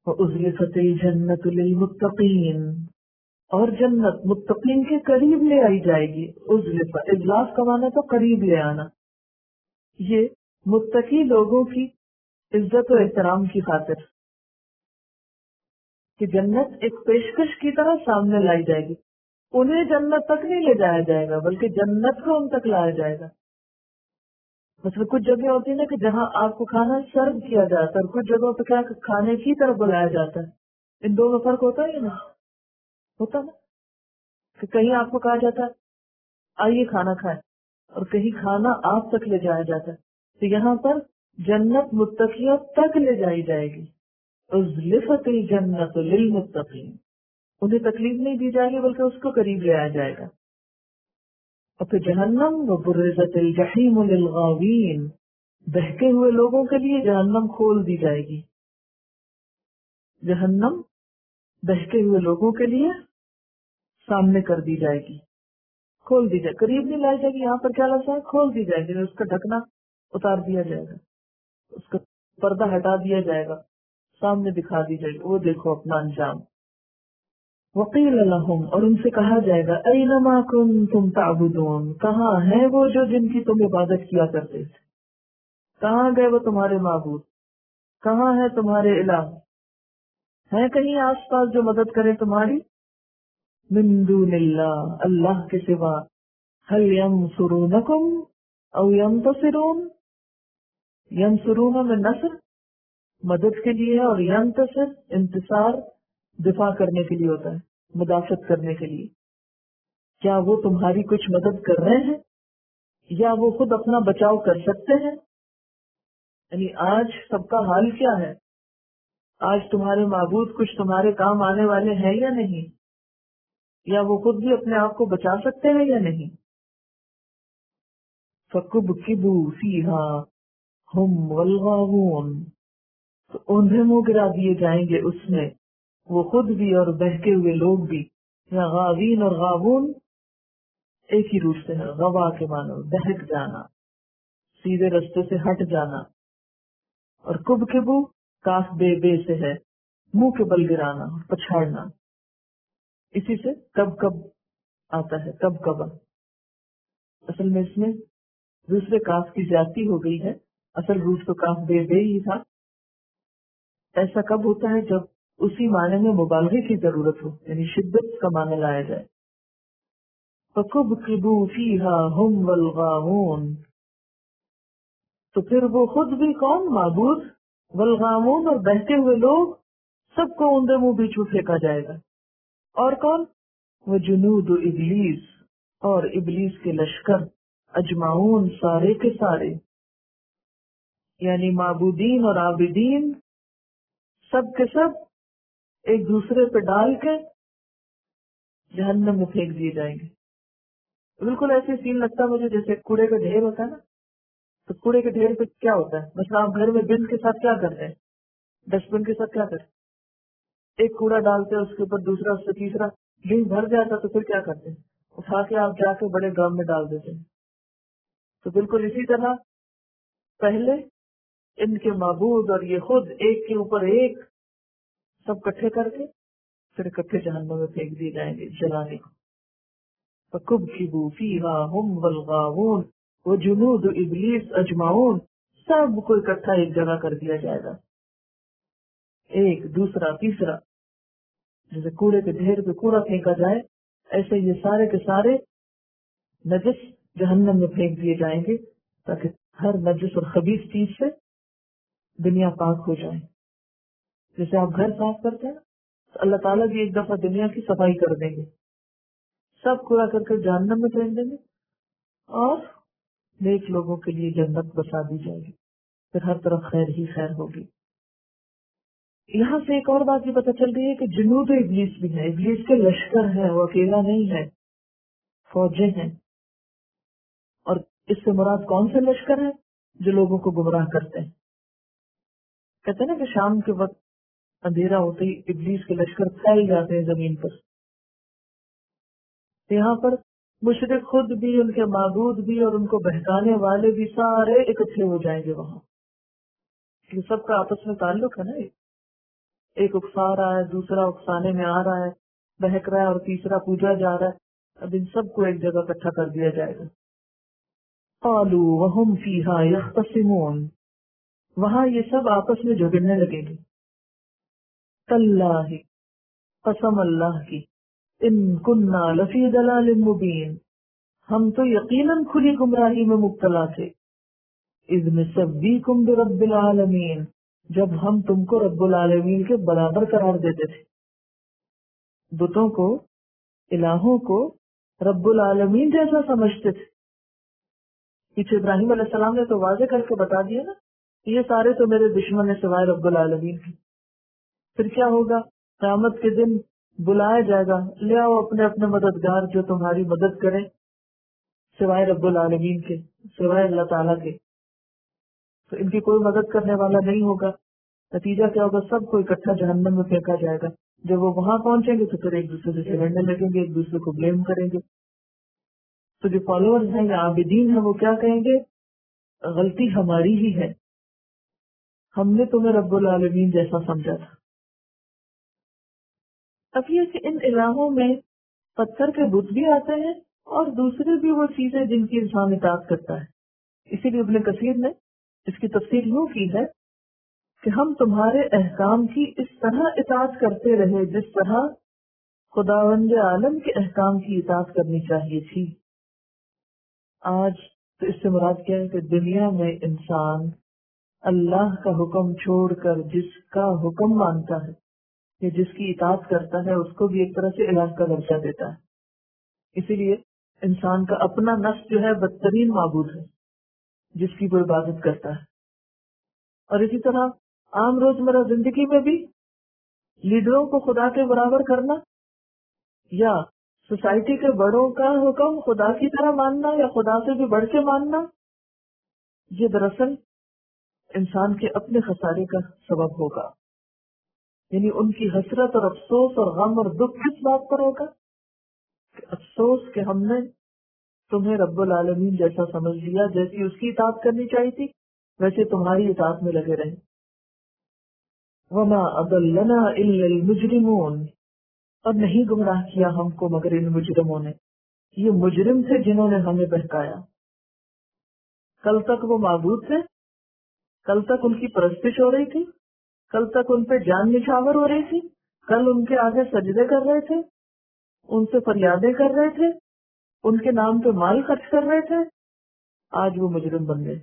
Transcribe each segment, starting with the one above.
وَأُزْلِفَتِ الْجَنَّةُ لِلْمُتَّقِينَ، اور جنت متقین کے قریب لے آئی جائے گی. ازلفا، اجلاف کا معنی تو قریب لے آنا. یہ متقی لوگوں کی عزت و احترام کی خاطر کہ جنت ایک پیشکش کی طرح سامنے لائی جائے گی. انہیں جنت تک نہیں لے جایا جائے گا بلکہ جنت کو ان تک لایا جائے گا. مثلا کچھ جگہ ہوتی ہے نا کہ جہاں آپ کو کھانا سرو کیا جاتا ہے اور کچھ جگہوں پہ کیا کھانے کی طرف بلایا جاتا ہے. ان دونوں فرق ہوتا ہے نا، ہوتا نا کہ کہیں آپ کو کہا جاتا ہے آئیے کھانا کھائیں اور کہیں کھانا آپ تک لے جایا جاتا ہے. تو یہاں پر جنت متقیوں تک لے جائی جائے گی. ازلفت الجنت للمتقین، انہیں تکلیف نہیں دی جائے گی بلکہ اس کو قریب لے آیا جائے گا. اور پھر جہنم، وبرزت الجحیم للغاوین، بہکے ہوئے لوگوں کے لیے جہنم کھول دی جائے گی. جہنم بہکے ہوئے لوگوں کے لیے سامنے کر دی جائے گی، کھول دی جائے، قریب نہیں لائی جائے گی. یہاں پر کیا لفظ ہے؟ کھول دی جائے گی. اس کا ڈھکنا اتار دیا جائے گا، اس کا پردہ ہٹا دیا جائے گا، سامنے دکھا دی جائے گی. وہ دیکھو اپنا انجام. وقیل لہم، اور ان سے کہا جائے گا اینما کنتم تعبدون، کہاں ہے وہ جو جن کی تم عبادت کیا کرتے تھے؟ کہاں گئے وہ تمہارے معبود؟ کہاں ہے تمہارے الہ؟ ہیں کہیں آس پاس جو مدد کرے تمہاری؟ من دون اللہ، اللہ کے سوا. هل ینصرونکم او ینتصرون، ینصرون میں نصر مدد کے لیے ہے، اور ینتصر انتصار دفاع کرنے کے لیے ہوتا ہے، مدافعت کرنے کے لیے. کیا وہ تمہاری کچھ مدد کر رہے ہیں یا وہ خود اپنا بچاؤ کر سکتے ہیں؟ یعنی آج سب کا حال کیا ہے؟ آج تمہارے معبود کچھ تمہارے کام آنے والے ہیں یا نہیں؟ یا وہ خود بھی اپنے آپ کو بچا سکتے ہیں یا نہیں؟ فَكُبْكِبُوا فِيهَا هُمْ وَالْغَاوُونَ، تو انہیں منہ گرا دیے جائیں گے اس میں، وہ خود بھی اور بہکے ہوئے لوگ بھی. یا غاوین اور غاوون ایک ہی روٹ سے ہے. غوا کے معنی بہک جانا، سیدھے رستے سے ہٹ جانا. اور کبکبو کاف بے سے ہے، منہ کے بل گرانا، پچھاڑنا. اسی سے کب کب آتا ہے، کب کبا. اصل میں اس میں دوسرے کاف کی زیادتی ہو گئی ہے، اصل روٹ تو کاف بے ہی تھا. ایسا کب ہوتا ہے؟ جب اسی معنی میں مبالغے کی ضرورت ہو، یعنی شدت کا معنی لایا جائے. فَكُبْكِبُوا فِيهَا هُمْ وَالْغَاوُونَ، تو پھر وہ خود بھی کون؟ معبود، والغاوون اور بہتے ہوئے لوگ، سب کو اندھے منہ بیچ میں پھینکا جائے گا. اور کون؟ وجنود ابلیس، اور ابلیس کے لشکر، اجمعون سارے کے سارے، یعنی معبودین اور عابدین سب کے سب ایک دوسرے پہ ڈال کے جہنم میں پھینک دیے جائیں گے. بالکل ایسے سین لگتا ہے مجھے جیسے کوڑے کا ڈھیر ہوتا ہے نا. تو کوڑے کے ڈھیر پہ کیا ہوتا ہے؟ مثلا آپ گھر میں بن کے ساتھ کیا کرتے ہیں؟ ڈسٹ بن کے ساتھ کیا کرتے ہیں؟ ایک کوڑا ڈالتے ہیں، اس کے اوپر دوسرا، اس سے تیسرا، یوں بھر جاتا تو پھر کیا کرتے ہیں؟ اٹھا کے آپ جا کے بڑے ڈرم میں ڈال دیتے ہیں. تو بالکل اسی طرح پہلے ان کے معبود اور یہ خود ایک کے اوپر ایک سب کٹھے کر کے پھر اکٹھے جہنم میں پھینک دیے جائیں گے جلانے کو. فَكُبْكِبُوا فِيهَا هُمْ وَالْغَاوُونَ وَجُنُودُ إِبْلِيسَ أَجْمَعُونَ، سب کو اکٹھا ایک جگہ کر دیا جائے گا، ایک دوسرا تیسرا. جیسے کوڑے کے ڈھیر پہ کوڑا پھینکا جائے، ایسے یہ سارے کے سارے نجس جہنم میں پھینک دیے جائیں گے تاکہ ہر نجس اور خبیث چیز سے دنیا پاک ہو جائے. جیسے آپ گھر صاف کرتے ہیں تو اللہ تعالیٰ بھی ایک دفعہ دنیا کی صفائی کر دیں گے، سب کوڑا کر کے جہنم میں پھینک دیں گے اور نیک لوگوں کے لیے جنت بسا دی جائے گی. پھر ہر طرف خیر ہی خیر ہوگی. یہاں سے ایک اور بات یہ پتہ چل رہی ہے کہ جنود ابلیس بھی ہے، ابلیس کے لشکر ہیں، وہ اکیلا نہیں ہے، فوجیں ہیں. اور اس سے مراد کون سے لشکر ہیں؟ جو لوگوں کو گمراہ کرتے ہیں. کہتے ہیں نا کہ شام کے وقت اندھیرا ہوتے ہی ابلیس کے لشکر پھیل جاتے ہیں زمین پر. یہاں پر مشرک خود بھی، ان کے معبود بھی اور ان کو بہکانے والے بھی سارے اکٹھے ہو جائیں گے وہاں. یہ سب کا آپس میں تعلق ہے نا. ایک اکسا رہا ہے، دوسرا اکسانے میں آ رہا ہے، بہک رہا ہے، اور تیسرا پوجا جا رہا ہے. اب ان سب کو ایک جگہ اکٹھا کر دیا جائے گا. قالوا وهم فيها يختصمون، وہاں یہ سب آپس میں جھگڑنے لگیں گے. تاللہ، قسم اللہ کی، ان کننا لفی ضلال مبین، ہم تو یقیناً کھلی گمراہی میں مبتلا تھے. اذ نسویکم برب العالمین، جب ہم تم کو رب العالمین کے برابر قرار دیتے تھے. بتوں کو، الہوں کو رب العالمین جیسا سمجھتے تھے. پیچھے ابراہیم علیہ السلام نے تو واضح کر کے بتا دیا نا، یہ سارے تو میرے دشمن ہیں سوائے رب العالمین کے. پھر کیا ہوگا؟ قیامت کے دن بلایا جائے گا، لے آؤ اپنے اپنے مددگار جو تمہاری مدد کریں سوائے رب العالمین کے، سوائے اللہ تعالیٰ کے. تو ان کی کوئی مدد کرنے والا نہیں ہوگا. نتیجہ کیا ہوگا؟ سب کو اکٹھا جہنم میں پھینکا جائے گا. جب وہ وہاں پہنچیں گے تو پھر ایک دوسرے سے لڑنے لگیں گے، ایک دوسرے کو بلیم کریں گے. تو جو فالوورز ہیں یا عابدین ہیں وہ کیا کہیں گے؟ غلطی ہماری ہی ہے، ہم نے تمہیں رب العالمین جیسا سمجھا تھا. اب یہ کہ ان الہوں میں پتھر کے بت بھی آتے ہیں اور دوسرے بھی وہ چیزیں جن کی انسان اطاعت کرتا ہے. اسی لیے ابن کثیر نے اس کی تفسیر یوں کی ہے کہ ہم تمہارے احکام کی اس طرح اطاعت کرتے رہے جس طرح خداوند عالم کے احکام کی اطاعت کرنی چاہیے تھی. آج تو اس سے مراد کیا ہے کہ دنیا میں انسان اللہ کا حکم چھوڑ کر جس کا حکم مانتا ہے یا جس کی اطاعت کرتا ہے اس کو بھی ایک طرح سے الہ کا درجہ دیتا ہے. اسی لیے انسان کا اپنا نفس جو ہے بدترین معبود ہے جس کی وہ عبادت کرتا ہے. اور اسی طرح عام روزمرہ زندگی میں بھی لیڈروں کو خدا کے برابر کرنا یا سوسائٹی کے بڑوں کا حکم خدا کی طرح ماننا یا خدا سے بھی بڑھ کے ماننا، یہ دراصل انسان کے اپنے خسارے کا سبب ہوگا. یعنی ان کی حسرت اور افسوس اور غم اور دکھ کس بات پر ہوگا؟ کہ افسوس کہ ہم نے تمہیں رب العالمین جیسا سمجھ لیا، جیسی اس کی اطاعت کرنی چاہیے تھی ویسے تمہاری اطاعت میں لگے رہے. وما اضلنا الا المجرمون، اور نہیں گمراہ کیا ہم کو مگر ان مجرموں نے. یہ مجرم تھے جنہوں نے ہمیں بہکایا. کل تک وہ معبود تھے، کل تک ان کی پرستش ہو رہی تھی، کل تک ان پہ جان نچھاور ہو رہی تھی، کل ان کے آگے سجدے کر رہے تھے، ان سے فریادیں کر رہے تھے، ان کے نام پہ مال خرچ کر رہے تھے. آج وہ مجرم بن گئے.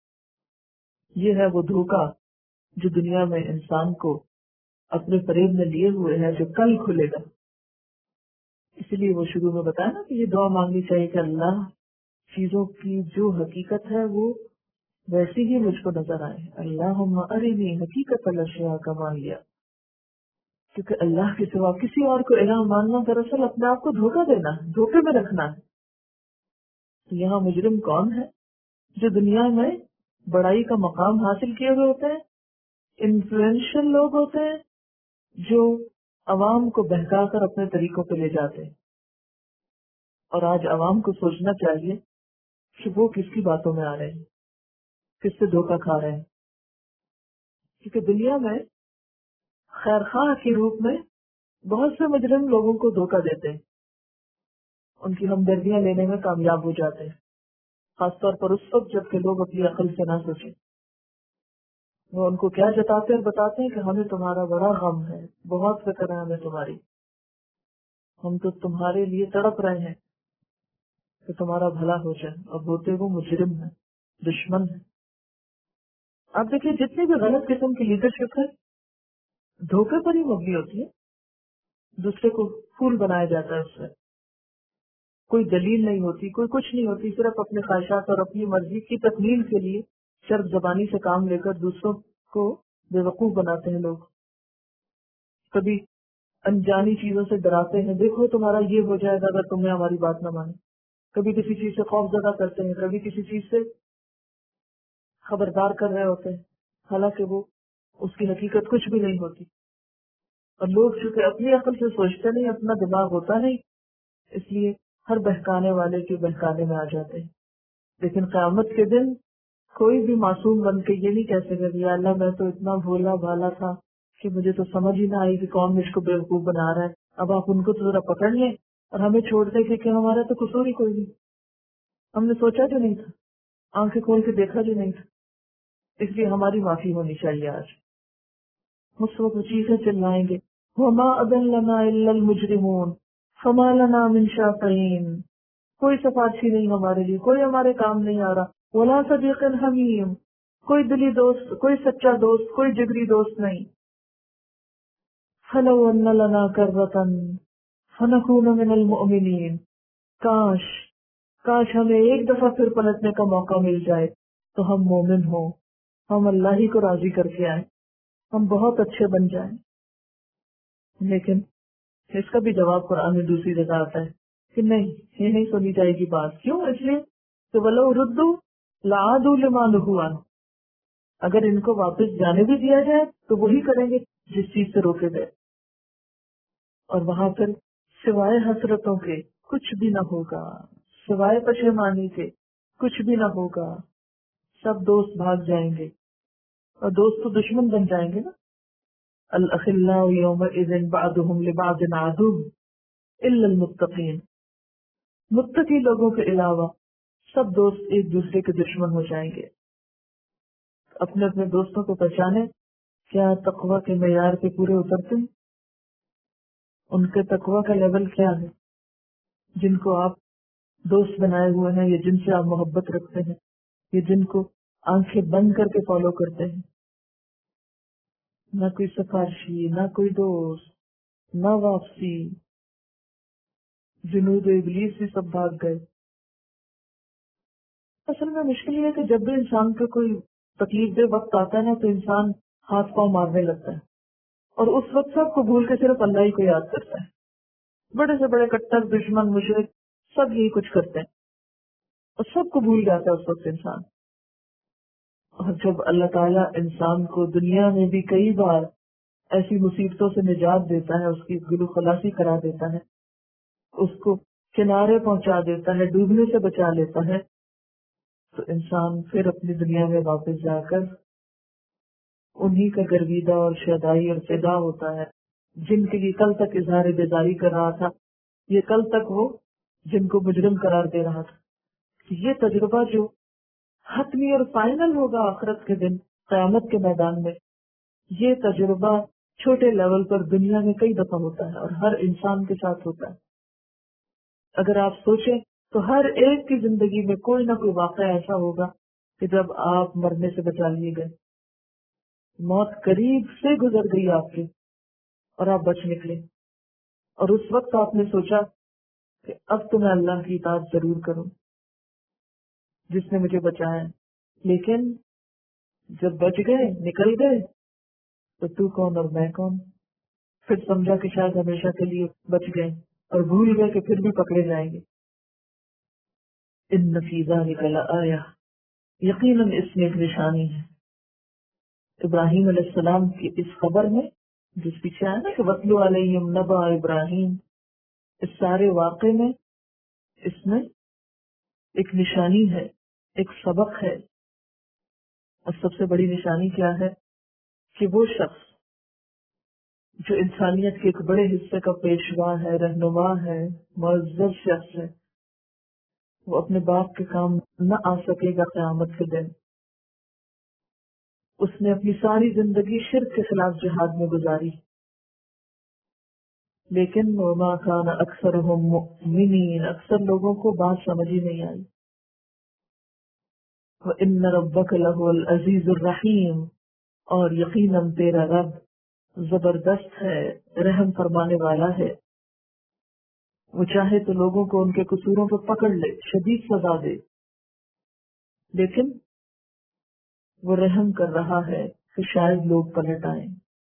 یہ ہے وہ دھوکہ جو دنیا میں انسان کو اپنے فریب میں لیے ہوئے ہے، جو کل کھلے گا. اسی لیے وہ شروع میں بتایا نا کہ یہ دعا مانگنی چاہیے کہ اللہ چیزوں کی جو حقیقت ہے وہ ویسی ہی مجھ کو نظر آئے. اللہم ارنی حقیقت الاشیاء کما ہی، کیونکہ اللہ کے سوا کسی اور کو الہ ماننا دراصل اپنے آپ کو دھوکہ دینا ہے، دھوکے میں رکھنا ہے. یہاں مجرم کون ہے؟ جو دنیا میں بڑائی کا مقام حاصل کیے ہوئے ہوتے ہیں، انفلوئنشل لوگ ہوتے ہیں جو عوام کو بہکا کر اپنے طریقوں پہ لے جاتے ہیں. اور آج عوام کو سوچنا چاہیے کہ وہ کس کی باتوں میں آ رہے ہیں، کس سے دھوکہ کھا رہے ہیں. کیونکہ دنیا میں خیر خواہ کے روپ میں بہت سے مجرم لوگوں کو دھوکہ دیتے ہیں، ان کی ہمدردیاں لینے میں کامیاب ہو جاتے ہیں. خاص طور پر اس وقت جب کہ لوگ اپنی عقل سے نہ سوچیں. وہ ان کو کیا جتاتے اور بتاتے ہیں کہ ہمیں تمہارا بڑا غم ہے، بہت فکر ہے ہمیں تمہاری، ہم تو تمہارے لیے تڑپ رہے ہیں کہ تمہارا بھلا ہو جائے. اور ہوتے وہ مجرم ہیں، دشمن ہیں. آپ دیکھیں جتنی بھی غلط قسم کی لیڈرشپ ہے دھوکے پر ہی مبنی ہوتی ہے. دوسرے کو پھول بنایا جاتا ہے، اس سے کوئی دلیل نہیں ہوتی، کوئی کچھ نہیں ہوتی، صرف اپنے خواہشات اور اپنی مرضی کی تکمیل کے لیے شرط زبانی سے کام لے کر دوسروں کو بے وقوف بناتے ہیں لوگ. کبھی انجانی چیزوں سے ڈراتے ہیں، دیکھو تمہارا یہ ہو جائے گا اگر تم نے ہماری بات نہ مانی. کبھی کسی چیز سے خوف زدہ کرتے ہیں، کبھی کسی چیز سے خبردار کر رہے ہوتے ہیں، حالانکہ وہ اس کی حقیقت کچھ بھی نہیں ہوتی. اور لوگ چونکہ اپنی عقل سے سوچتے نہیں، اپنا دماغ ہوتا نہیں، اس لیے ہر بہکانے والے کے بہکانے میں آ جاتے ہیں. لیکن قیامت کے دن کوئی بھی معصوم بن کے یہ نہیں کہہ سکے کہ یا اللہ میں تو اتنا بھولا بھالا تھا، کہ مجھے تو سمجھ ہی نہ آئی کہ کون مجھ کو بیوقوف بنا رہا ہے، اب آپ ان کو تو ذرا پکڑ لیں اور ہمیں چھوڑ دیں کہ ہمارا تو قصور ہی کوئی نہیں، ہم نے سوچا جو نہیں تھا، آنکھیں کھول کے دیکھا جو نہیں تھا، اس لیے ہماری معافی ہونی چاہیے آج۔ اس وقت چیخیں چلائیں گے، وما اضلنا الا المجرمون فما لنا من شافعین، کوئی سفارشی نہیں ہمارے لیے، کوئی ہمارے کام نہیں آ رہا، ولا صدیق حمیم، کوئی دلی دوست، کوئی سچا دوست، کوئی جگری دوست نہیں۔ فلو ان لنا کرۃ فنکون من المؤمنین، کاش کاش ہمیں ایک دفعہ پھر پلٹنے کا موقع مل جائے تو ہم مومن ہوں، ہم اللہ ہی کو راضی کر کے آئیں، ہم بہت اچھے بن جائیں۔ لیکن اس کا بھی جواب قرآن میں دوسری جگہ آتا ہے کہ نہیں، یہ نہیں سنی جائے گی بات۔ کیوں؟ اس لیے کہ ولو ردوا لعادوا لما نہوا عنہ، اگر ان کو واپس جانے بھی دیا جائے تو وہی کریں گے جس چیز سے روکے گئے، اور وہاں پھر سوائے حسرتوں کے کچھ بھی نہ ہوگا، سوائے پشیمانی کے کچھ بھی نہ ہوگا، سب دوست بھاگ جائیں گے اور دوست تو دشمن بن جائیں گے نا۔ الاخلاء یومئذ بعضهم لبعض عدو الا المتقین، متقی لوگوں کے علاوہ سب دوست ایک دوسرے کے دشمن ہو جائیں گے۔ اپنے اپنے دوستوں کو پہچانے، کیا تقوی کے معیار پہ پورے اترتے ہیں؟ ان کے تقوی کا لیول کیا ہے؟ جن کو آپ دوست بنائے ہوئے ہیں یا جن سے آپ محبت رکھتے ہیں یا جن کو آنکھیں بند کر کے فالو کرتے ہیں، نہ کوئی سفارشی، نہ کوئی دوست، نہ واپسی، جنود ابلیس بھی سب بھاگ گئے۔ اصل میں مشکل یہ ہے کہ جب بھی انسان کا کوئی تکلیف دہ وقت آتا ہے نا تو انسان ہاتھ پاؤں مارنے لگتا ہے، اور اس وقت سب کو بھول کے صرف اللہ ہی کو یاد کرتا ہے۔ بڑے سے بڑے کٹر دشمن مشرک سب یہی کچھ کرتے ہیں اور سب کو بھول جاتا ہے اس وقت انسان۔ اور جب اللہ تعالیٰ انسان کو دنیا میں بھی کئی بار ایسی مصیبتوں سے نجات دیتا ہے، اس کی گلو خلاصی کرا دیتا ہے، اس کو کنارے پہنچا دیتا ہے، ڈوبنے سے بچا لیتا ہے، تو انسان پھر اپنی دنیا میں واپس جا کر انہی کا گرویدہ اور شیدائی اور فدا ہوتا ہے، جن کے لیے کل تک اظہار بیزاری کر رہا تھا، یہ کل تک وہ جن کو مجرم قرار دے رہا تھا۔ یہ تجربہ جو حتمی اور فائنل ہوگا آخرت کے دن، قیامت کے میدان میں، یہ تجربہ چھوٹے لیول پر دنیا میں کئی دفعہ ہوتا ہے اور ہر انسان کے ساتھ ہوتا ہے۔ اگر آپ سوچیں تو ہر ایک کی زندگی میں کوئی نہ کوئی واقعہ ایسا ہوگا کہ جب آپ مرنے سے بچا لیے گئے، موت قریب سے گزر گئی آپ کے اور آپ بچ نکلے، اور اس وقت آپ نے سوچا کہ اب تو میں اللہ کی اطاعت ضرور کروں جس نے مجھے بچایا، لیکن جب بچ گئے، نکل گئے، تو تو کون اور میں کون؟ پھر سمجھا کہ شاید ہمیشہ کے لیے بچ گئے اور بھول گئے کہ پھر بھی پکڑے جائیں گے۔ ان فی ذلک لآیہ، یقیناً اس میں ایک نشانی ہے۔ ابراہیم علیہ السلام کی اس خبر میں، جس پیچھے آیا نا کہ وَاتْلُ عَلَيْهِمْ نَبَأَ ابراہیم، اس سارے واقعے میں اس میں ایک نشانی ہے، ایک سبق ہے، اور سب سے بڑی نشانی کیا ہے کہ وہ شخص جو انسانیت کے ایک بڑے حصے کا پیشوا ہے، رہنما ہے، معزز شخص ہے، وہ اپنے باپ کے کام نہ آ سکے گا قیامت کے دن۔ اس نے اپنی ساری زندگی شرک کے خلاف جہاد میں گزاری، لیکن وما کان اکثرهم مؤمنین، اکثر لوگوں کو بات سمجھ ہی نہیں آئی۔ وَإِنَّ رَبَّكَ لَهُوَ الْعَزِيزُ الرَّحِيمُ، اور یقیناً تیرا رب زبردست ہے، رحم فرمانے والا ہے۔ وہ چاہے تو لوگوں کو ان کے قصوروں پر پکڑ لے، شدید سزا دے، لیکن وہ رحم کر رہا ہے کہ شاید لوگ پلٹ آئیں۔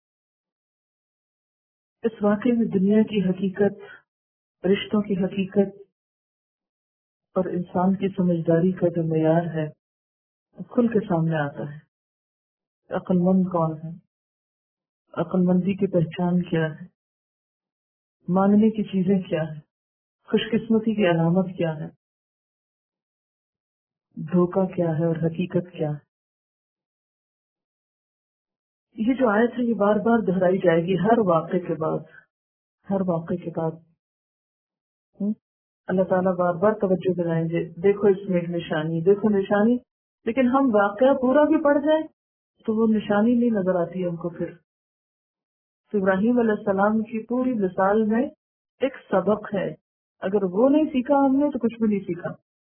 اس واقعے میں دنیا کی حقیقت، رشتوں کی حقیقت اور انسان کی سمجھداری کا جو معیار ہے کھل کے سامنے آتا ہے۔ عقل مند کون ہے؟ عقل مندی کی پہچان کیا ہے؟ مانگنے کی چیزیں کیا ہے؟ خوش قسمتی کی علامت کیا ہے؟ دھوکہ کیا ہے اور حقیقت کیا ہے؟ یہ جو آیت ہے یہ بار بار دہرائی جائے گی ہر واقعے کے بعد، ہر واقعے کے بعد۔ ہم؟ اللہ تعالیٰ بار بار توجہ دلائیں گے، دیکھو اس میں ایک نشانی، دیکھو نشانی، لیکن ہم واقعہ پورا بھی پڑھ جائیں تو وہ نشانی نہیں نظر آتی ہم کو پھر۔ تو ابراہیم علیہ السلام کی پوری مثال میں ایک سبق ہے، اگر وہ نہیں سیکھا ہم نے تو کچھ بھی نہیں سیکھا۔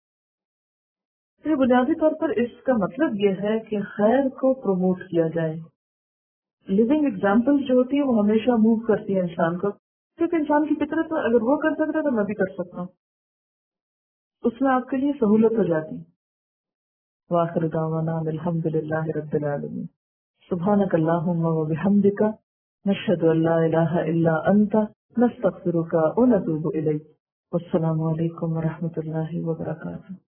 یہ بنیادی طور پر اس کا مطلب یہ ہے کہ خیر کو پروموٹ کیا جائے۔ لیونگ ایگزامپل جو ہوتی ہے وہ ہمیشہ موو کرتی ہے انسان کو، کیونکہ انسان کی فطرت میں اگر وہ کر سکتا ہے تو میں بھی کر سکتا ہوں، اس میں آپ کے لیے سہولت ہو جاتی۔ وآخر دعوانا الحمد للہ رب العالمین۔ سبحانک اللہم وبحمدک، نشہد ان لا الہ الا انت، نستغفرک ونتوب الیک۔ والسلام علیکم ورحمۃ اللہ وبرکاتہ۔